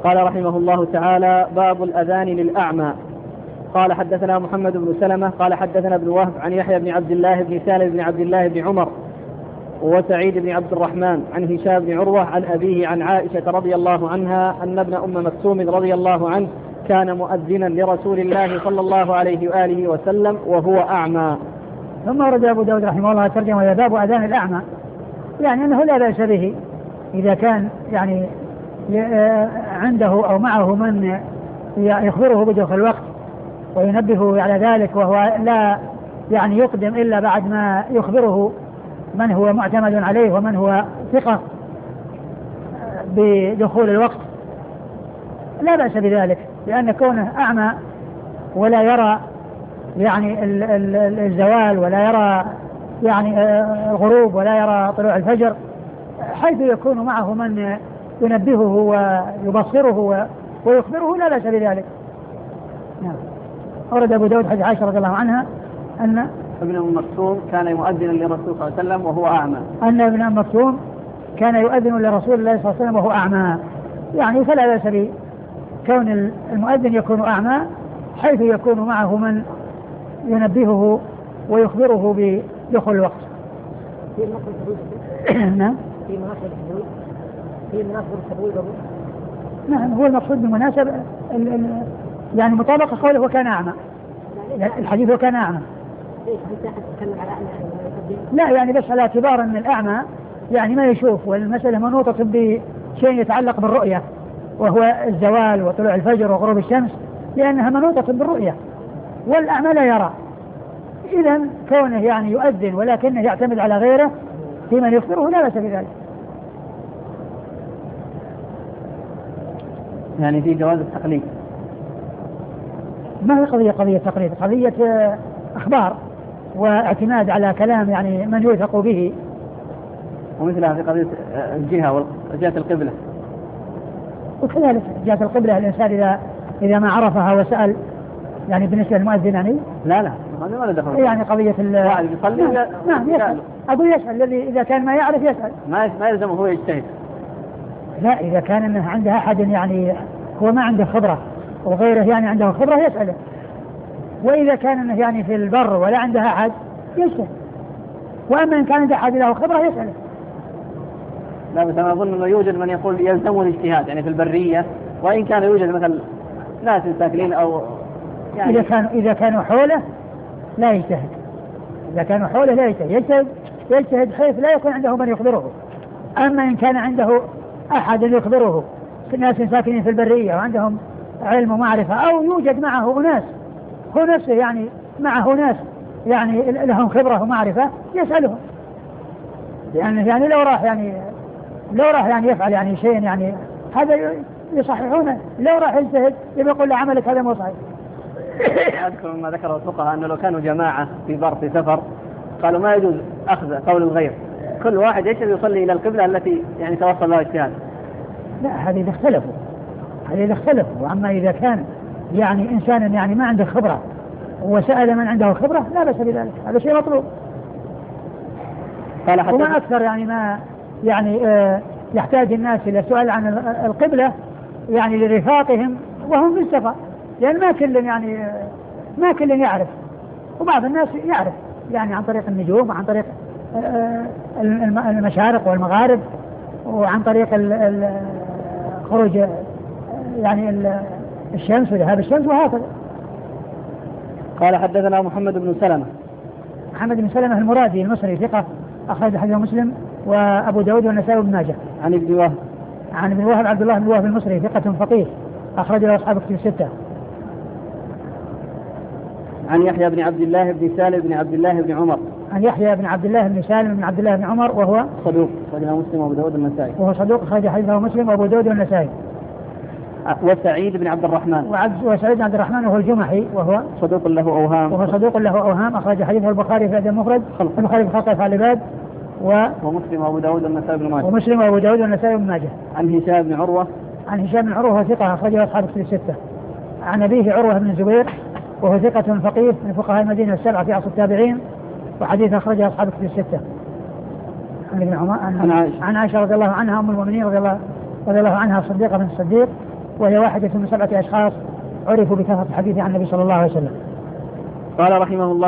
قال رحمه الله تعالى: باب الأذان للأعمى. قال حدثنا محمد بن سلمة قال حدثنا ابن وهب عن يحيى بن عبد الله بن سالم بن عبد الله بن عمر وسعيد بن عبد الرحمن عن هشام بن عروة عن أبيه عن عائشة رضي الله عنها أن ابن أم مكتوم رضي الله عنه كان مؤذنا لرسول الله صلى الله عليه وآله وسلم وهو أعمى. ثم ورد أبو داود رحمه الله ترجمة إلى باب أذان الأعمى، يعني أنه لا بأس به إذا كان يعني عنده أو معه من يخبره بدخول الوقت وينبهه على ذلك، وهو لا يعني يقدم إلا بعد ما يخبره من هو معتمد عليه ومن هو ثقة بدخول الوقت، لا بأس بذلك، لأن كونه أعمى ولا يرى يعني الزوال ولا يرى يعني الغروب ولا يرى طلوع الفجر، حيث يكون معه من ينبهه ويبصره ويخبره لا بأس بذلك. نعم. أورد أبو داود حديث عائشة رضي الله عنها أن ابن أم مكتوم كان مؤذنا للرسول صلى الله عليه وسلم وهو أعمى. أن ابن أم مكتوم كان يؤذن لرسول الله صلى الله عليه وسلم وهو أعمى، يعني فلا بأس بكون المؤذن يكون أعمى حيث يكون معه من ينبهه ويخبره بدخول الوقت. نعم. في مناسبة التبويب. نعم، هو المقصود بالمناسبة يعني مطابقة قوله وكان أعمى، الحديث وكان أعمى. لا يعني بس على اعتبار أن الأعمى يعني ما يشوف، والمسألة منوطة بشيء يتعلق بالرؤية وهو الزوال وطلوع الفجر وغروب الشمس، لأنها منوطة بالرؤية والأعمى لا يرى. إذا كونه يعني يؤذن ولكنه يعتمد على غيره في من يخبره لا بأس بذلك. يعني في جواز التقليد، ما هي قضية تقليد، قضية أخبار واعتماد على كلام يعني من يوثق به. ومثلها في قضية الجهة وجهة القبلة، وكذلك جهة القبلة الإنسان إذا ما عرفها وسأل يعني بالنسبة للمؤذن يعني لا هذا ما له دخل، يعني قضية واحد يصلي. نعم يسأل، أقول يسأل، الذي إذا كان ما يعرف يسأل، ما يلزمه هو يجتهد. لا، إذا كان إنه عنده أحد يعني هو ما عنده خبرة وغيره يعني عنده خبرة يسأله، وإذا كان إنه يعني في البر ولا عنده أحد يسأل، وأما إن كان عنده أحد له خبرة يسأله. لا بس أنا أظن أنه يوجد من يقول يلزمه الاجتهاد يعني في البرية، وإن كان يوجد مثل ناس ساكنين أو يعني إذا كانوا حوله لا يجتهد، إذا كانوا حوله لا يجتهد حيث لا يكون عنده من يخبره. أما إن كان عنده أحد يخبره، ناس ساكنين في البرية وعندهم علم ومعرفة، أو يوجد معه أناس هو نفسه يعني معه ناس يعني لهم خبرة ومعرفة يسألهم، يعني لو راح يعني يفعل يعني شيء يعني هذا يصححونه، لو راح يجتهد يقول له عملك هذا مو صحيح. أذكر ما ذكره الفقهاء أنه لو كانوا جماعة في بر في سفر قالوا ما يجوز أخذ قول الغير، كل واحد يصلي إلى القبلة التي يعني توصل لها اجتهاد. لا، هذه اختلفوا. وأما إذا كان يعني إنسان يعني ما عنده خبرة وسأل من عنده خبرة لا بأس بذلك، هذا شيء مطلوب. وما أكثر يعني ما يعني يحتاج الناس إلى سؤال عن القبلة يعني لرفاقهم وهم في السفر، لأن ما كل يعرف، وبعض الناس يعرف يعني عن طريق النجوم وعن طريق المشارق والمغارب وعن طريق خروج يعني الشمس وذهاب الشمس وهكذا. قال حدثنا محمد بن سلمة المرادي المصري ثقة أخرج حديث مسلم وأبو داود والنسائي وابن ماجه. عن ابن وهب عبد الله بن وهب المصري ثقة فقيه أخرج له أصحاب كتب الستة. عن يحيى بن عبد الله بن سالم بن عبد الله بن عمر. عن يحيى بن عبد الله بن سالم بن عبد الله بن عمر وهو صدوق أخرجه مسلم وأبو داود والنسائي. أخرج حديثه مسلم وأبو داود والنسائي. وسعيد بن عبد الرحمن وهو الجمحي وهو صدوق له أوهام أخرج حديثه البخاري في الأدب المفرد، البخاري في خلق أفعال العباد ومسلم وأبو داود والنسائي بن ماجه. عن هشام بن عروة ثقة أخرجه أصحاب كتب الستة. عن أبيه عروة بن الزبير وهو ثقة فقيه من فقهاء المدينة السبعة في عصر التابعين، وحديث أخرجه أصحاب كتب الستة. عن عائشة رضي الله عنها أم المؤمنين رضي الله عنها الصديقة بنت الصديق وهي واحدة من 7 أشخاص عرفوا بكثرة الحديث عن النبي صلى الله عليه وسلم. قال رحمه الله